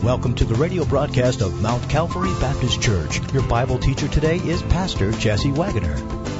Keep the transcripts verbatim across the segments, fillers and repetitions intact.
welcome to the radio broadcast of Mount Calvary Baptist Church. Your Bible teacher today is Pastor Jesse Wagoner.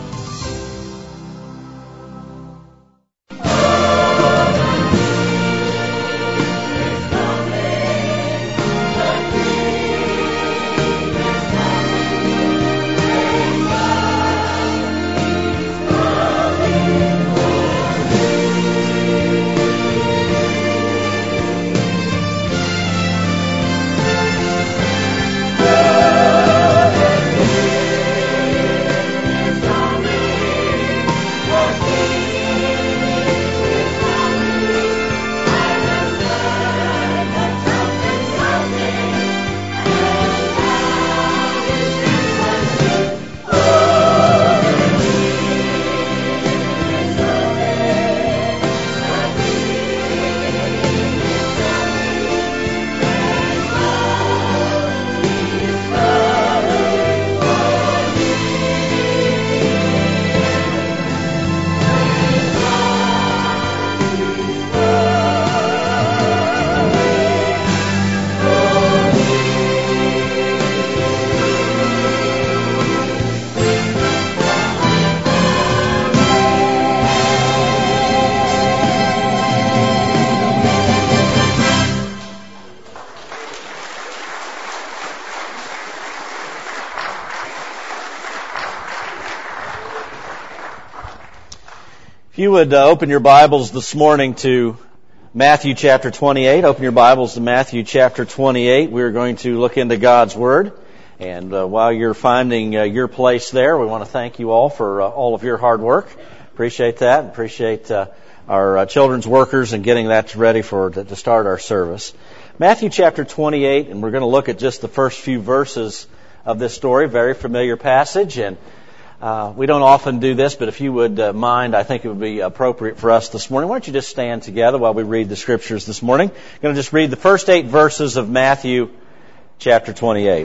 If you would uh, open your Bibles this morning to Matthew chapter twenty-eight. Open your Bibles to Matthew chapter twenty-eight. We're going to look into God's Word. And uh, while you're finding uh, your place there, we want to thank you all for uh, all of your hard work. Appreciate that. Appreciate uh, our uh, children's workers and getting that ready for to, to start our service. Matthew chapter twenty-eight, and we're going to look at just the first few verses of this story. Very familiar passage, and Uh, we don't often do this, but if you would uh, mind, I think it would be appropriate for us this morning. Why don't you just stand together while we read the Scriptures this morning? I'm going to just read the first eight verses of Matthew chapter twenty-eight.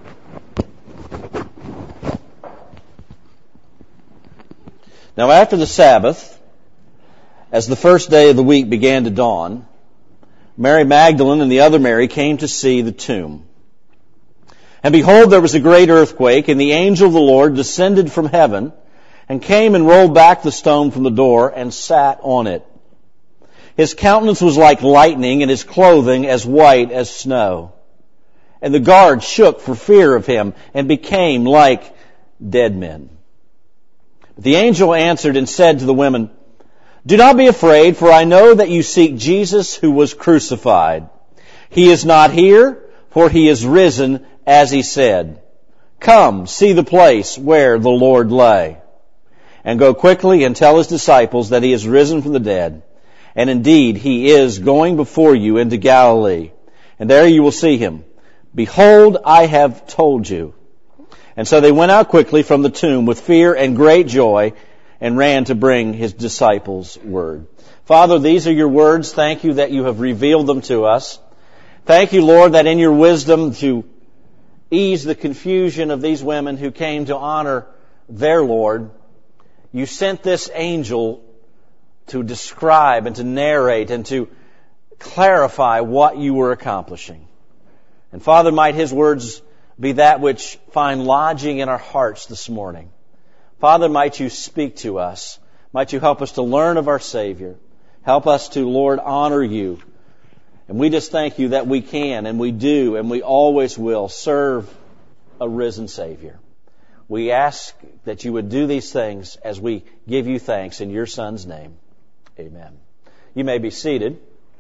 Now after the Sabbath, as the first day of the week began to dawn, Mary Magdalene and the other Mary came to see the tomb. And behold, there was a great earthquake, and the angel of the Lord descended from heaven and came and rolled back the stone from the door and sat on it. His countenance was like lightning, and his clothing as white as snow. And the guards shook for fear of him and became like dead men. But the angel answered and said to the women, "Do not be afraid, for I know that you seek Jesus who was crucified. He is not here, for he is risen, as he said. Come, see the place where the Lord lay. And go quickly and tell his disciples that he is risen from the dead. And indeed, he is going before you into Galilee. And there you will see him. Behold, I have told you." And so they went out quickly from the tomb with fear and great joy and ran to bring his disciples word. Father, these are your words. Thank you that you have revealed them to us. Thank you, Lord, that in your wisdom to ease the confusion of these women who came to honor their Lord, you sent this angel to describe and to narrate and to clarify what you were accomplishing. And Father, might his words be that which find lodging in our hearts this morning. Father, might you speak to us. Might you help us to learn of our Savior. Help us to, Lord, honor you. And we just thank you that we can and we do and we always will serve a risen Savior. We ask that you would do these things as we give you thanks in your Son's name. Amen. You may be seated.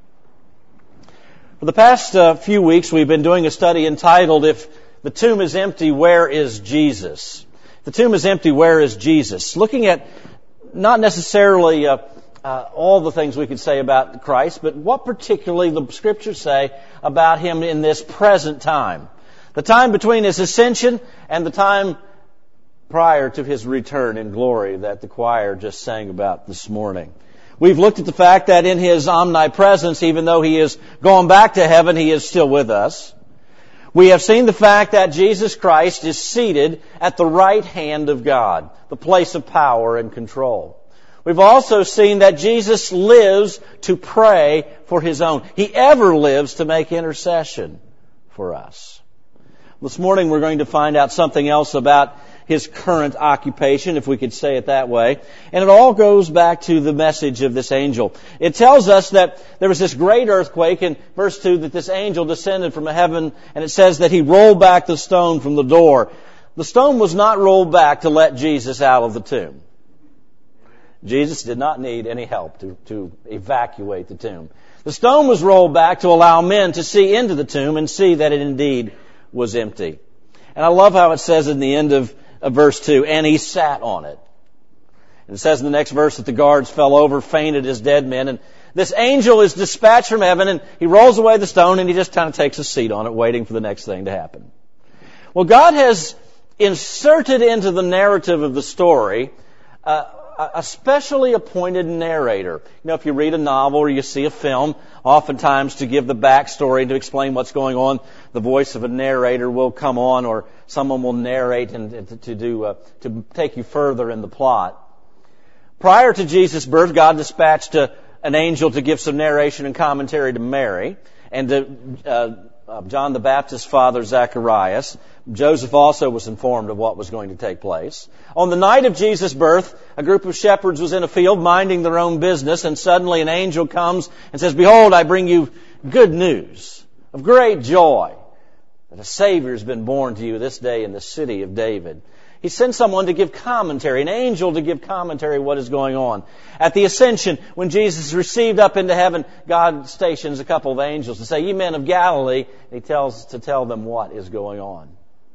For the past uh, few weeks, we've been doing a study entitled, "If the Tomb is Empty, Where is Jesus?" The tomb is empty, where is Jesus? Looking at not necessarily uh, Uh, all the things we could say about Christ, but what particularly the Scriptures say about him in this present time. The time between his ascension and the time prior to his return in glory that the choir just sang about this morning. We've looked at the fact that in his omnipresence, even though he is gone back to heaven, he is still with us. We have seen the fact that Jesus Christ is seated at the right hand of God, the place of power and control. We've also seen that Jesus lives to pray for His own. He ever lives to make intercession for us. This morning we're going to find out something else about his current occupation, if we could say it that way. And it all goes back to the message of this angel. It tells us that there was this great earthquake in verse two, that this angel descended from heaven, and it says that he rolled back the stone from the door. The stone was not rolled back to let Jesus out of the tomb. Jesus did not need any help to, to evacuate the tomb. The stone was rolled back to allow men to see into the tomb and see that it indeed was empty. And I love how it says in the end of, of verse two, and he sat on it. And it says in the next verse that the guards fell over, fainted as dead men. And this angel is dispatched from heaven, and he rolls away the stone, and he just kind of takes a seat on it, waiting for the next thing to happen. Well, God has inserted into the narrative of the story uh, a specially appointed narrator. You know, if you read a novel or you see a film, oftentimes to give the backstory and to explain what's going on, the voice of a narrator will come on, or someone will narrate and to, to do uh, to take you further in the plot. Prior to Jesus' birth, God dispatched a, an angel to give some narration and commentary to Mary and to uh, uh, John the Baptist's father, Zacharias. Joseph also was informed of what was going to take place. On the night of Jesus' birth, a group of shepherds was in a field minding their own business, and suddenly an angel comes and says, "Behold, I bring you good news of great joy, that a Savior has been born to you this day in the city of David." He sends someone to give commentary, an angel to give commentary what is going on. At the ascension, when Jesus is received up into heaven, God stations a couple of angels to say, "Ye men of Galilee," and He tells to tell them what is going on.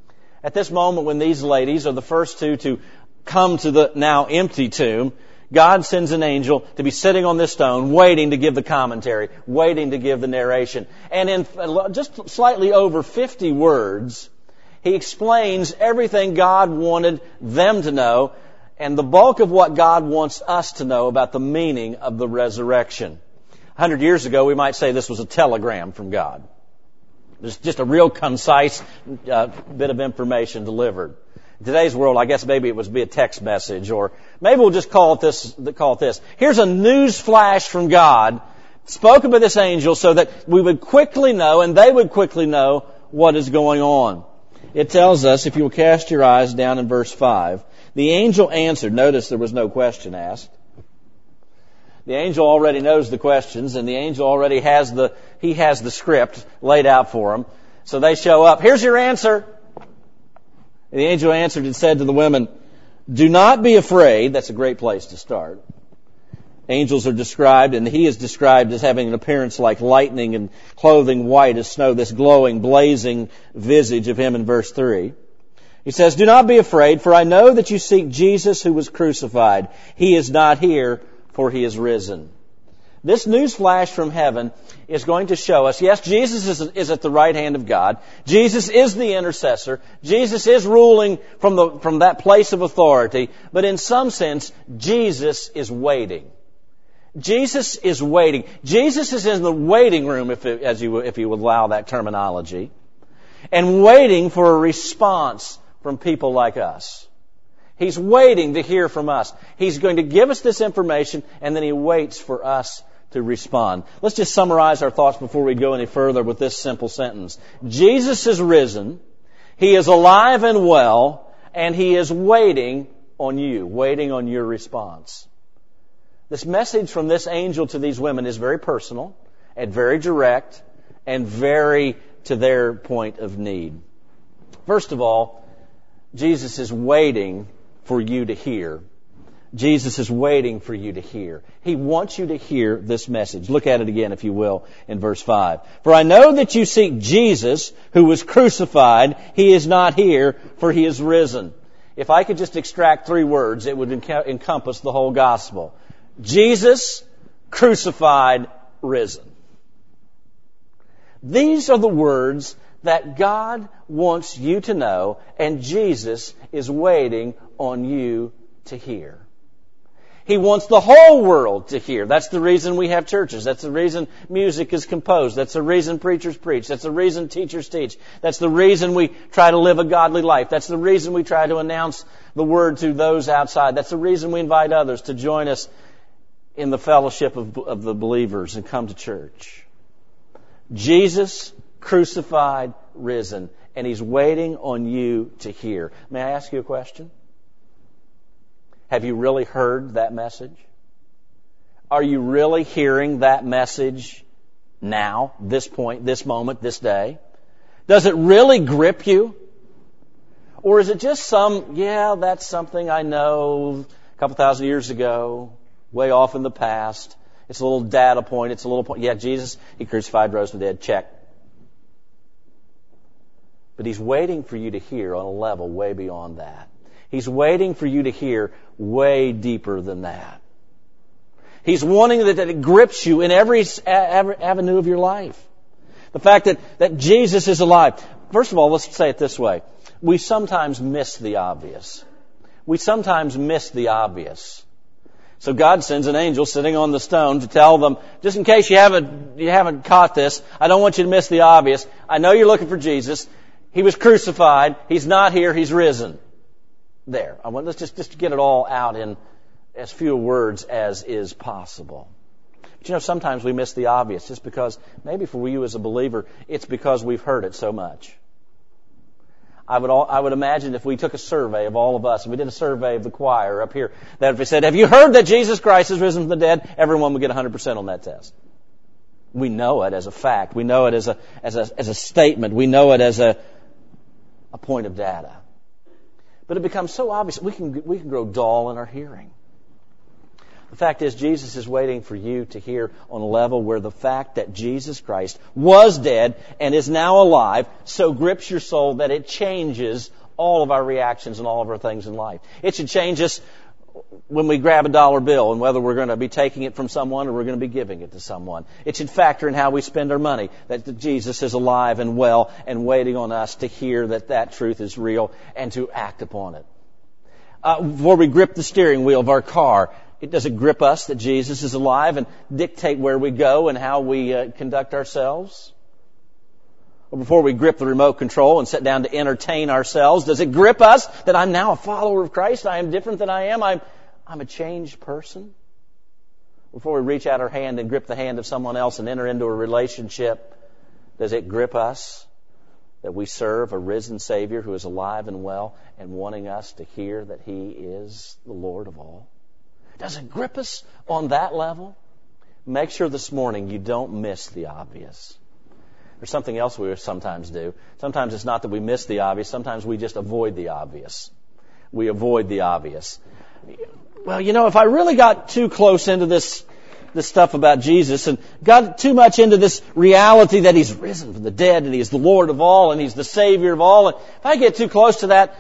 At this moment, when these ladies are the first two to come to the now empty tomb, God sends an angel to be sitting on this stone, waiting to give the commentary, waiting to give the narration. And in just slightly over fifty words, he explains everything God wanted them to know, and the bulk of what God wants us to know about the meaning of the resurrection. A hundred years ago, we might say this was a telegram from God. It's just a real concise uh, bit of information delivered. In today's world, I guess maybe it would be a text message, or maybe we'll just call it this. Call it this. Here's a news flash from God, spoken by this angel, so that we would quickly know, and they would quickly know what is going on. It tells us, if you will cast your eyes down in verse five, the angel answered. Notice there was no question asked. The angel already knows the questions, and the angel already has the, he has the script laid out for him. So they show up. "Here's your answer." And the angel answered and said to the women, "Do not be afraid." That's a great place to start. Angels are described, and he is described as having an appearance like lightning and clothing white as snow, this glowing, blazing visage of him in verse three. He says, "Do not be afraid, for I know that you seek Jesus who was crucified. He is not here, for he is risen." This news flash from heaven is going to show us, yes, Jesus is, is at the right hand of God. Jesus is the intercessor. Jesus is ruling from the, from that place of authority. But in some sense, Jesus is waiting. Jesus is waiting. Jesus is in the waiting room, if it, as you, if you would allow that terminology, and waiting for a response from people like us. He's waiting to hear from us. He's going to give us this information, and then He waits for us to respond. Let's just summarize our thoughts before we go any further with this simple sentence. Jesus is risen. He is alive and well, and He is waiting on you, waiting on your response. This message from this angel to these women is very personal and very direct and very to their point of need. First of all, Jesus is waiting for you to hear. Jesus is waiting for you to hear. He wants you to hear this message. Look at it again, if you will, in verse five. "For I know that you seek Jesus who was crucified. He is not here, for He is risen." If I could just extract three words, it would enc- encompass the whole gospel. Jesus, crucified, risen. These are the words that God wants you to know, and Jesus is waiting on you to hear. He wants the whole world to hear. That's the reason we have churches. That's the reason music is composed. That's the reason preachers preach. That's the reason teachers teach. That's the reason we try to live a godly life. That's the reason we try to announce the word to those outside. That's the reason we invite others to join us in the fellowship of, of the believers and come to church. Jesus, crucified, risen, and He's waiting on you to hear. May I ask you a question? Have you really heard that message? Are you really hearing that message now, this point, this moment, this day? Does it really grip you? Or is it just some, yeah, that's something I know a couple thousand years ago, way off in the past. It's a little data point. It's a little point. Yeah, Jesus, He crucified, rose from the dead. Check. But He's waiting for you to hear on a level way beyond that. He's waiting for you to hear way deeper than that. He's wanting that it grips you in every avenue of your life. The fact that, that Jesus is alive. First of all, let's say it this way. We sometimes miss the obvious. We sometimes miss the obvious. So God sends an angel sitting on the stone to tell them, just in case you haven't, you haven't caught this, I don't want you to miss the obvious. I know you're looking for Jesus. He was crucified. He's not here. He's risen. There. I want, let's just, just get it all out in as few words as is possible. But you know, sometimes we miss the obvious just because, maybe for you as a believer, it's because we've heard it so much. I would all, I would imagine if we took a survey of all of us, and we did a survey of the choir up here, that if we said, have you heard that Jesus Christ is risen from the dead? Everyone would get one hundred percent on that test. We know it as a fact. We know it as a, as a, as a statement. We know it as a, a point of data. But it becomes so obvious, we can, we can grow dull in our hearing. The fact is, Jesus is waiting for you to hear on a level where the fact that Jesus Christ was dead and is now alive so grips your soul that it changes all of our reactions and all of our things in life. It should change us when we grab a dollar bill and whether we're going to be taking it from someone or we're going to be giving it to someone. It should factor in how we spend our money, that Jesus is alive and well and waiting on us to hear that that truth is real and to act upon it. Uh, before we grip the steering wheel of our car, it doesn't grip us that Jesus is alive and dictate where we go and how we uh, conduct ourselves. Or before we grip the remote control and sit down to entertain ourselves, does it grip us that I'm now a follower of Christ? I am different than I am. I'm, I'm a changed person. Before we reach out our hand and grip the hand of someone else and enter into a relationship, does it grip us that we serve a risen Savior who is alive and well and wanting us to hear that He is the Lord of all? Does it grip us on that level? Make sure this morning you don't miss the obvious. There's something else we sometimes do. Sometimes it's not that we miss the obvious. Sometimes we just avoid the obvious. We avoid the obvious. Well, you know, if I really got too close into this, this stuff about Jesus and got too much into this reality that He's risen from the dead and He is the Lord of all and He's the Savior of all, and if I get too close to that,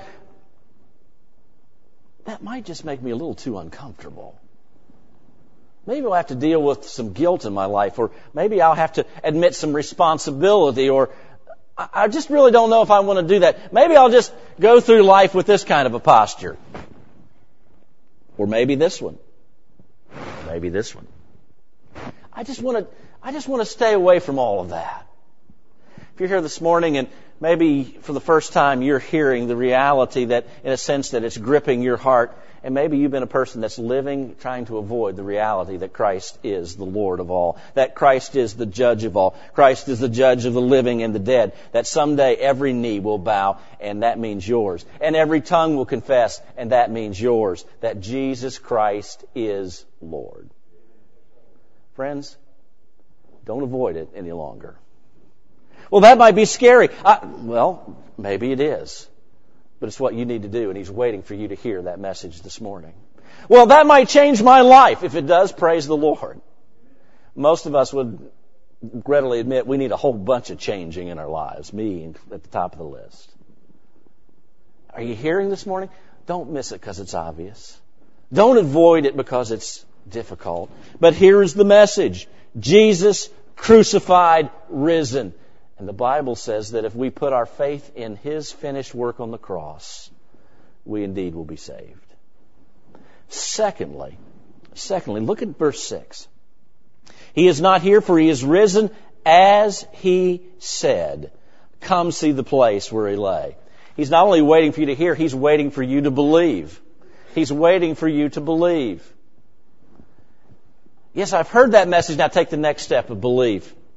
that might just make me a little too uncomfortable. Maybe I'll have to deal with some guilt in my life, or maybe I'll have to admit some responsibility, or I just really don't know if I want to do that. Maybe I'll just go through life with this kind of a posture. Or maybe this one. Maybe this one. I just want to, I just want to stay away from all of that. If you're here this morning and maybe for the first time you're hearing the reality that, in a sense, that it's gripping your heart, and maybe you've been a person that's living trying to avoid the reality that Christ is the Lord of all, that Christ is the judge of all, Christ is the judge of the living and the dead, that someday every knee will bow, and that means yours, and every tongue will confess, and that means yours, that Jesus Christ is Lord. Friends, don't avoid it any longer. Well, that might be scary. I, well, maybe it is. But it's what you need to do, and He's waiting for you to hear that message this morning. Well, that might change my life. If it does, praise the Lord. Most of us would readily admit we need a whole bunch of changing in our lives, me at the top of the list. Are you hearing this morning? Don't miss it because it's obvious. Don't avoid it because it's difficult. But here's the message. Jesus crucified, risen. And the Bible says that if we put our faith in His finished work on the cross, we indeed will be saved. Secondly, secondly, look at verse six. He is not here, for He is risen as He said. Come see the place where He lay. He's not only waiting for you to hear, He's waiting for you to believe. He's waiting for you to believe. Yes, I've heard that message. Now take the next step of belief.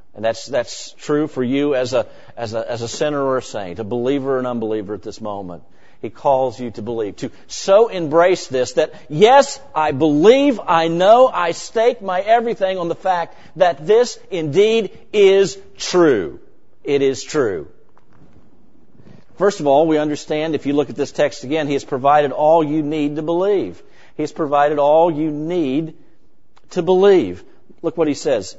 And that's that's true for you as a as a as a sinner or a saint, a believer or an unbeliever at this moment. He calls you to believe, to so embrace this that, yes, I believe, I know, I stake my everything on the fact that this indeed is true. It is true. First of all, we understand, if you look at this text again, He has provided all you need to believe. He has provided all you need to believe. Look what He says.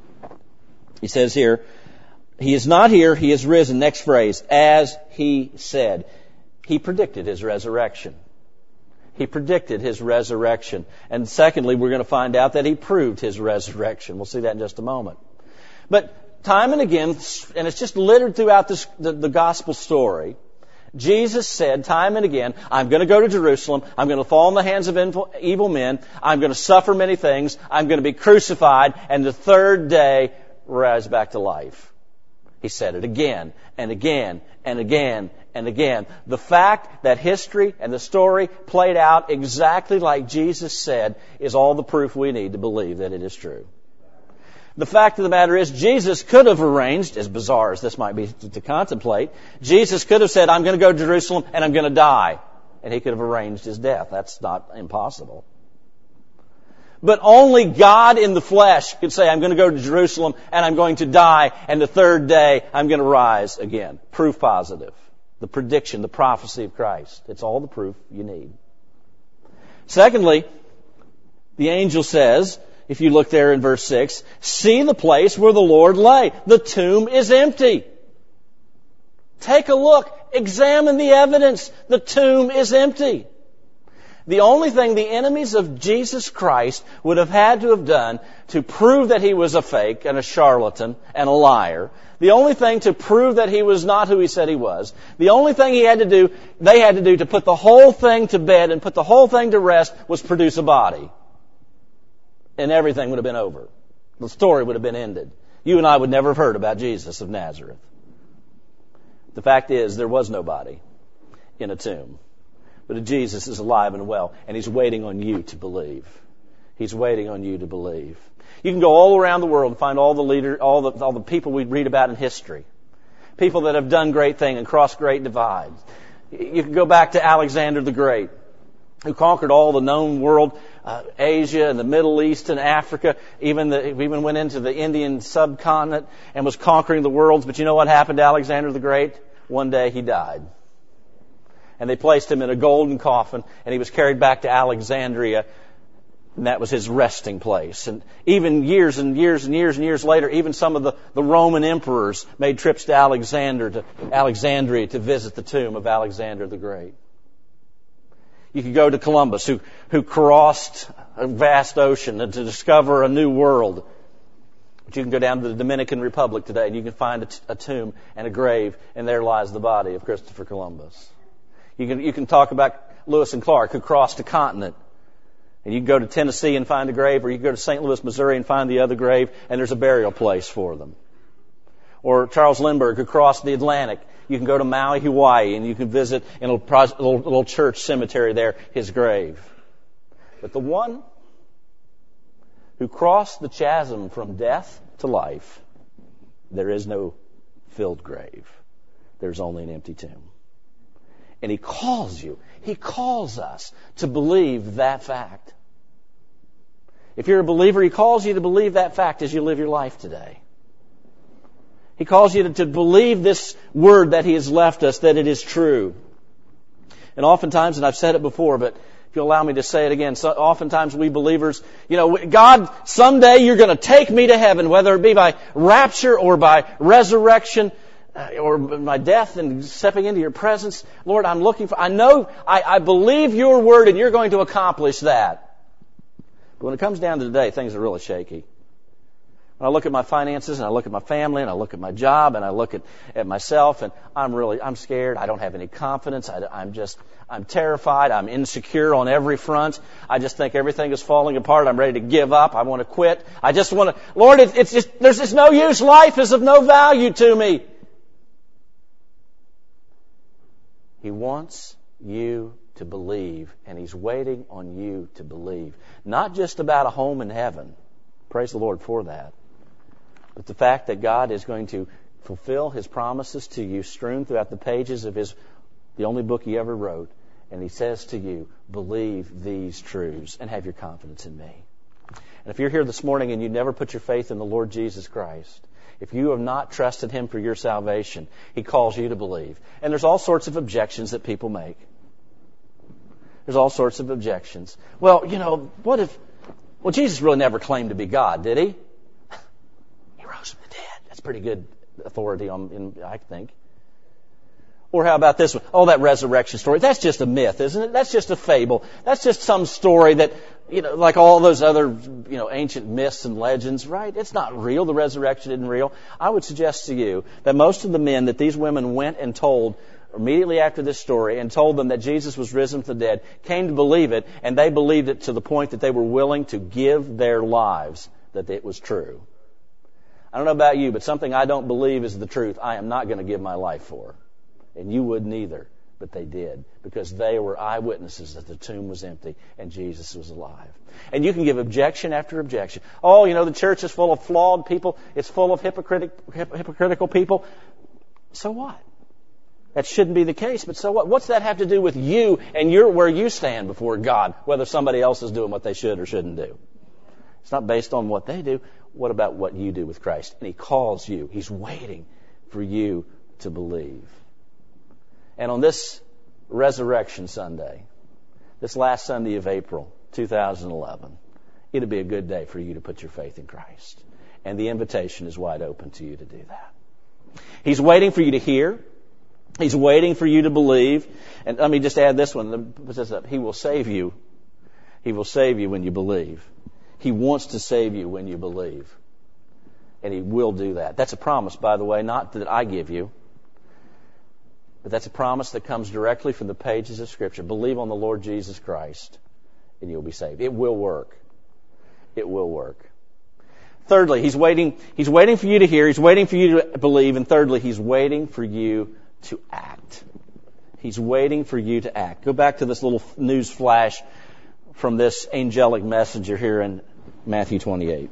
He says here, He is not here, He is risen. Next phrase, as He said. He predicted His resurrection. He predicted His resurrection. And secondly, we're going to find out that He proved His resurrection. We'll see that in just a moment. But time and again, and it's just littered throughout this, the, the gospel story, Jesus said time and again, I'm going to go to Jerusalem, I'm going to fall in the hands of evil men, I'm going to suffer many things, I'm going to be crucified, and the third day rise back to life. He said it again and again and again and again. The fact that history and the story played out exactly like Jesus said is all the proof we need to believe that it is true. The fact of the matter is, Jesus could have arranged, as bizarre as this might be to, to contemplate, Jesus could have said, I'm going to go to Jerusalem and I'm going to die. And He could have arranged His death. That's not impossible. But only God in the flesh could say, I'm going to go to Jerusalem and I'm going to die, and the third day I'm going to rise again. Proof positive. The prediction, the prophecy of Christ. It's all the proof you need. Secondly, the angel says, if you look there in verse six, see the place where the Lord lay. The tomb is empty. Take a look. Examine the evidence. The tomb is empty. The only thing the enemies of Jesus Christ would have had to have done to prove that He was a fake and a charlatan and a liar, the only thing to prove that He was not who He said He was, the only thing He had to do, they had to do to put the whole thing to bed and put the whole thing to rest was produce a body. And everything would have been over. The story would have been ended. You and I would never have heard about Jesus of Nazareth. The fact is, there was no body in a tomb. But Jesus is alive and well, and He's waiting on you to believe. He's waiting on you to believe. You can go all around the world and find all the leader, all the, all the people we read about in history. People that have done great things and crossed great divides. You can go back to Alexander the Great, who conquered all the known world, uh, Asia and the Middle East and Africa, even the, even went into the Indian subcontinent and was conquering the worlds. But you know what happened to Alexander the Great? One day he died. And they placed him in a golden coffin, and he was carried back to Alexandria, and that was his resting place. And even years and years and years and years later, even some of the, the Roman emperors made trips to Alexander, to Alexandria to visit the tomb of Alexander the Great. You could go to Columbus, who, who crossed a vast ocean to discover a new world. But you can go down to the Dominican Republic today, and you can find a, t- a tomb and a grave, and there lies the body of Christopher Columbus. You can, you can talk about Lewis and Clark, who crossed a continent. And you can go to Tennessee and find a grave, or you can go to Saint Louis, Missouri and find the other grave, and there's a burial place for them. Or Charles Lindbergh, who crossed the Atlantic. You can go to Maui, Hawaii, and you can visit in a little, little church cemetery there, his grave. But the one who crossed the chasm from death to life, there is no filled grave. There's only an empty tomb. And He calls you, He calls us to believe that fact. If you're a believer, He calls you to believe that fact as you live your life today. He calls you to, to believe this word that He has left us, that it is true. And oftentimes, and I've said it before, but if you'll allow me to say it again, so oftentimes we believers, you know, God, someday you're going to take me to heaven, whether it be by rapture or by resurrection, or my death and stepping into your presence. Lord, I'm looking for, I know, I, I believe your word and you're going to accomplish that. But when it comes down to today, things are really shaky. When I look at my finances and I look at my family and I look at my job and I look at, at myself, and I'm really, I'm scared. I don't have any confidence. I, I'm just, I'm terrified. I'm insecure on every front. I just think everything is falling apart. I'm ready to give up. I want to quit. I just want to, Lord, it, it's just, there's just no use. Life is of no value to me. He wants you to believe, and He's waiting on you to believe. Not just about a home in heaven. Praise the Lord for that. But the fact that God is going to fulfill His promises to you, strewn throughout the pages of His, the only book He ever wrote, and He says to you, believe these truths and have your confidence in me. And if you're here this morning and you never put your faith in the Lord Jesus Christ, if you have not trusted Him for your salvation, He calls you to believe. And there's all sorts of objections that people make. There's all sorts of objections. Well, you know, what if... Well, Jesus really never claimed to be God, did He? He rose from the dead. That's pretty good authority, on, in, I think. Or how about this one? Oh, that resurrection story. That's just a myth, isn't it? That's just a fable. That's just some story that, you know, like all those other, you know, ancient myths and legends, right? It's not real. The resurrection isn't real. I would suggest to you that most of the men that these women went and told immediately after this story and told them that Jesus was risen from the dead came to believe it, and they believed it to the point that they were willing to give their lives that it was true. I don't know about you, but something I don't believe is the truth, I am not going to give my life for. And you wouldn't either, but they did, because they were eyewitnesses that the tomb was empty and Jesus was alive. And you can give objection after objection. Oh, you know, the church is full of flawed people. It's full of hypocritic, hypocritical people. So what? That shouldn't be the case, but so what? What's that have to do with you and your, where you stand before God, whether somebody else is doing what they should or shouldn't do? It's not based on what they do. What about what you do with Christ? And He calls you. He's waiting for you to believe. And on this Resurrection Sunday, this last Sunday of April, two thousand eleven, it'll be a good day for you to put your faith in Christ. And the invitation is wide open to you to do that. He's waiting for you to hear. He's waiting for you to believe. And let me just add this one. Put this up. He will save you. He will save you when you believe. He wants to save you when you believe. And He will do that. That's a promise, by the way, not that I give you. But that's a promise that comes directly from the pages of Scripture. Believe on the Lord Jesus Christ, and you'll be saved. It will work. It will work. Thirdly, He's waiting, He's waiting for you to hear. He's waiting for you to believe. And thirdly, He's waiting for you to act. He's waiting for you to act. Go back to this little news flash from this angelic messenger here in Matthew twenty-eight.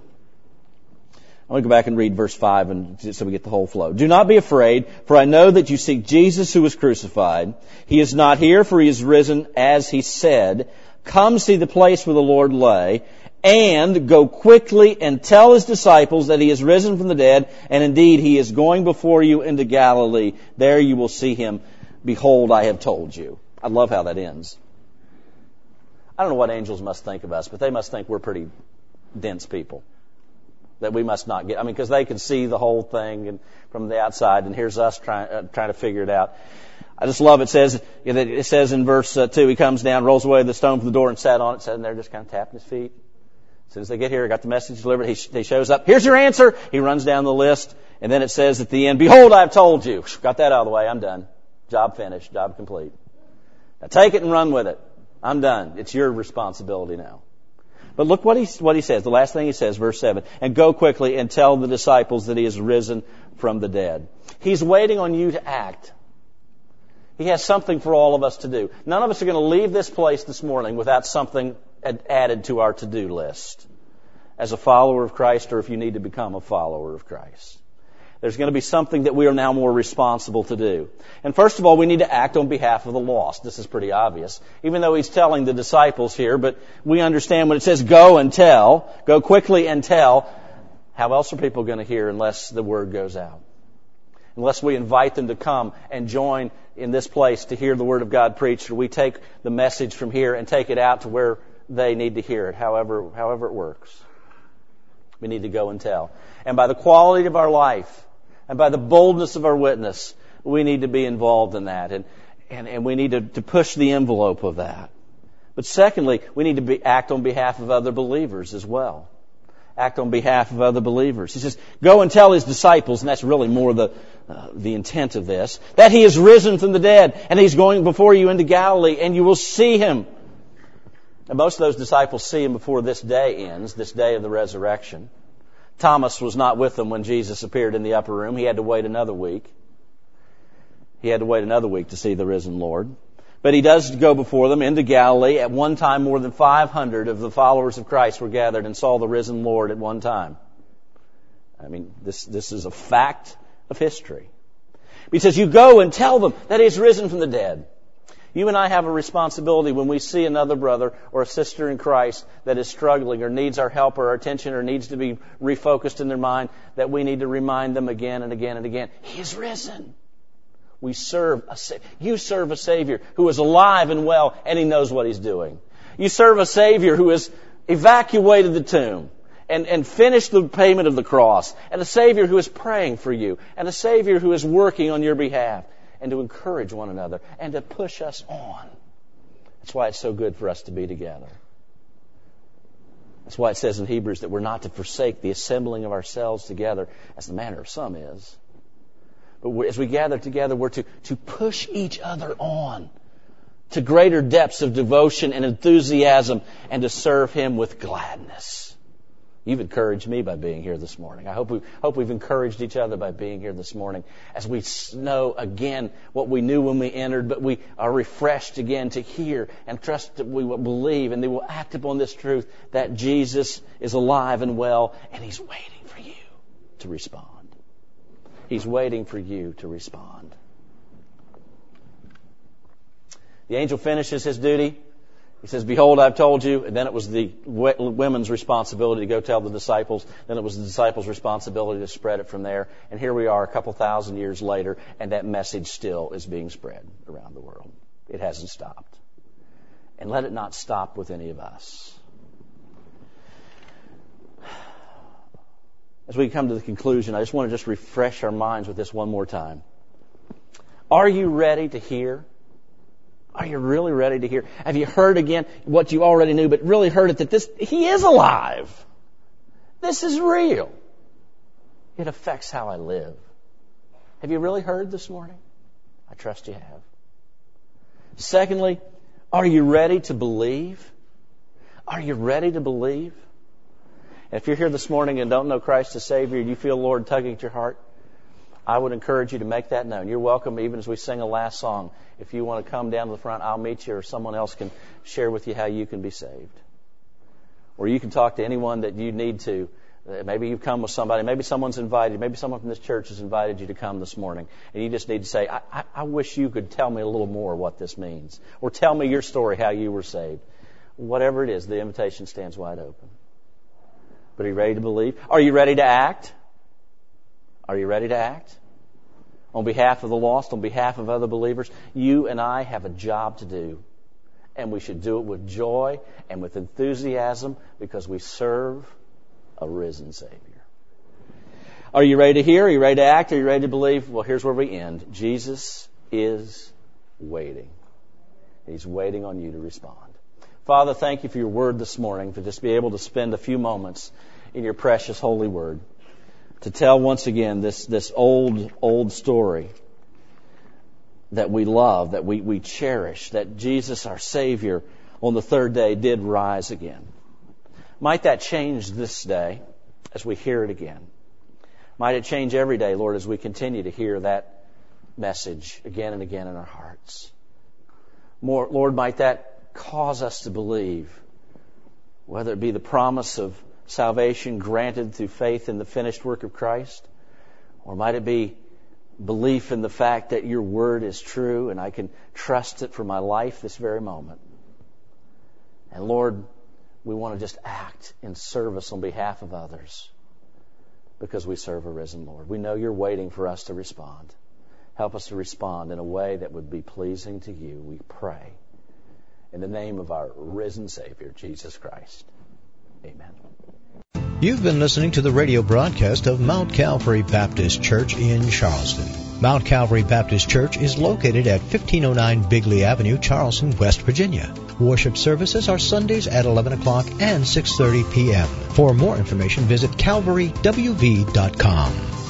I want to go back and read verse five and so we get the whole flow. Do not be afraid, for I know that you seek Jesus who was crucified. He is not here, for He is risen as He said. Come see the place where the Lord lay, and go quickly and tell His disciples that He is risen from the dead, and indeed He is going before you into Galilee. There you will see Him. Behold, I have told you. I love how that ends. I don't know what angels must think of us, but they must think we're pretty dense people. That we must not get, I mean, because they can see the whole thing and from the outside, and here's us trying uh, trying to figure it out. I just love it. It says it says in verse uh, two, He comes down, rolls away the stone from the door, and sat on it. Sitting there, just kind of tapping His feet. As soon as they get here, got the message delivered. He, he shows up. Here's your answer. He runs down the list, and then it says at the end, "Behold, I have told you." Got that out of the way. I'm done. Job finished. Job complete. Now take it and run with it. I'm done. It's your responsibility now. But look what he, what he says. The last thing he says, verse seven. And go quickly and tell the disciples that He is risen from the dead. He's waiting on you to act. He has something for all of us to do. None of us are going to leave this place this morning without something added to our to-do list as a follower of Christ, or if you need to become a follower of Christ. There's going to be something that we are now more responsible to do. And first of all, we need to act on behalf of the lost. This is pretty obvious, even though He's telling the disciples here, but we understand when it says go and tell, go quickly and tell, how else are people going to hear unless the word goes out? Unless we invite them to come and join in this place to hear the Word of God preached, or we take the message from here and take it out to where they need to hear it, however, however it works. We need to go and tell. And by the quality of our life, and by the boldness of our witness, we need to be involved in that. And, and, and we need to, to push the envelope of that. But secondly, we need to be, act on behalf of other believers as well. Act on behalf of other believers. He says, go and tell His disciples, and that's really more the, uh, the intent of this, that He is risen from the dead, and He's going before you into Galilee, and you will see Him. And most of those disciples see Him before this day ends, this day of the resurrection. Thomas was not with them when Jesus appeared in the upper room. He had to wait another week. He had to wait another week to see the risen Lord. But He does go before them into Galilee. At one time, more than five hundred of the followers of Christ were gathered and saw the risen Lord at one time. I mean, this, this is a fact of history. He says, you go and tell them that He's risen from the dead. You and I have a responsibility when we see another brother or a sister in Christ that is struggling or needs our help or our attention or needs to be refocused in their mind, that we need to remind them again and again and again, He is risen. We serve a Savior. You serve a Savior who is alive and well, and He knows what He's doing. You serve a Savior who has evacuated the tomb and, and finished the payment of the cross, and a Savior who is praying for you, and a Savior who is working on your behalf, and to encourage one another, and to push us on. That's why it's so good for us to be together. That's why it says in Hebrews that we're not to forsake the assembling of ourselves together, as the manner of some is. But as we gather together, we're to, to push each other on to greater depths of devotion and enthusiasm, and to serve Him with gladness. You've encouraged me by being here this morning. I hope, we, hope we've encouraged each other by being here this morning as we know again what we knew when we entered, but we are refreshed again to hear and trust that we will believe and they will act upon this truth that Jesus is alive and well, and He's waiting for you to respond. He's waiting for you to respond. The angel finishes his duty. He says, behold, I've told you. And then it was the women's responsibility to go tell the disciples. Then it was the disciples' responsibility to spread it from there. And here we are a couple thousand years later, and that message still is being spread around the world. It hasn't stopped. And let it not stop with any of us. As we come to the conclusion, I just want to just refresh our minds with this one more time. Are you ready to hear? Are you really ready to hear? Have you heard again what you already knew, but really heard it that this, He is alive? This is real. It affects how I live. Have you really heard this morning? I trust you have. Secondly, are you ready to believe? Are you ready to believe? And if you're here this morning and don't know Christ as Savior, and you feel the Lord tugging at your heart, I would encourage you to make that known. You're welcome, even as we sing a last song. If you want to come down to the front, I'll meet you, or someone else can share with you how you can be saved. Or you can talk to anyone that you need to. Maybe you've come with somebody. Maybe someone's invited. Maybe someone from this church has invited you to come this morning. And you just need to say, I, I, I wish you could tell me a little more what this means. Or tell me your story, how you were saved. Whatever it is, the invitation stands wide open. But are you ready to believe? Are you ready to act? Are you ready to act? On behalf of the lost, on behalf of other believers, you and I have a job to do. And we should do it with joy and with enthusiasm because we serve a risen Savior. Are you ready to hear? Are you ready to act? Are you ready to believe? Well, here's where we end. Jesus is waiting. He's waiting on you to respond. Father, thank you for your word this morning, for just be able to spend a few moments in your precious holy word to tell once again this, this old, old story that we love, that we, we cherish, that Jesus, our Savior, on the third day did rise again. Might that change this day as we hear it again? Might it change every day, Lord, as we continue to hear that message again and again in our hearts? More, Lord, might that cause us to believe, whether it be the promise of salvation granted through faith in the finished work of Christ, or might it be belief in the fact that your word is true and I can trust it for my life this very moment. And Lord, we want to just act in service on behalf of others because we serve a risen Lord. We know you're waiting for us to respond. Help us to respond in a way that would be pleasing to you, we pray. In the name of our risen Savior, Jesus Christ. Amen. You've been listening to the radio broadcast of Mount Calvary Baptist Church in Charleston. Mount Calvary Baptist Church is located at fifteen oh nine Bigley Avenue, Charleston, West Virginia. Worship services are Sundays at eleven o'clock and six thirty p.m. For more information, visit calvary w v dot com.